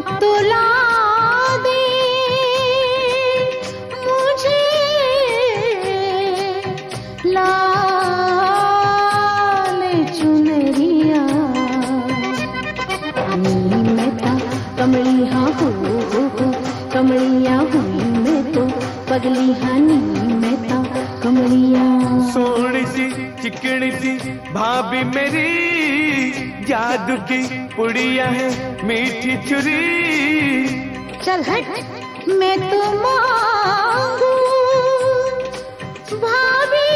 अब तो ला दे मुझे लाल चुनरिया। मैं था कमली हाँ हो कमलिया हुई मैं तो पगली हानी मैं था कमलिया। सोनी सी चिकनी सी भाभी मेरी जादू की पुड़िया है मीठी छुरी। चल हट मैं तो मांगू भाभी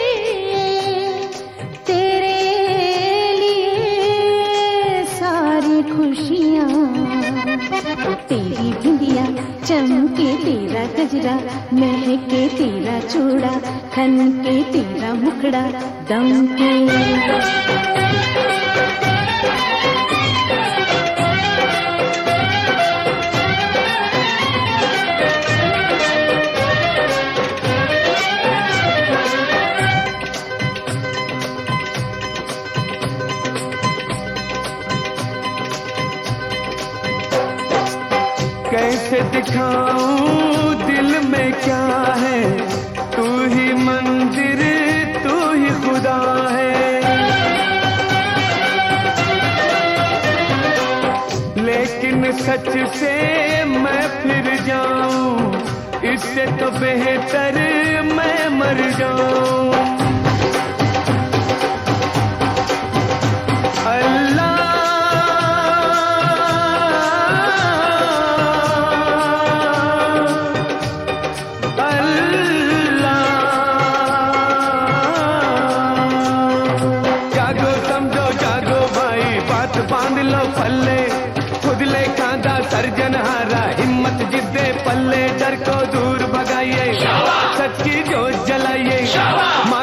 तेरे लिए सारी खुशियाँ। तेरी बिंदिया चमके तेरा गजरा महके तेरा चूड़ा खनके तेरा मुखड़ा दमके। कैसे दिखाऊं दिल में क्या है, तू ही मंदिर तू ही खुदा है। लेकिन सच से मैं फिर जाऊं, इससे तो बेहतर मैं मर जाऊं। बांध लो पल्ले खुद ले कांधा सर्जन हारा, हिम्मत जिद्दे पल्ले डर को दूर भगाइए, सच की जोत जलाइए।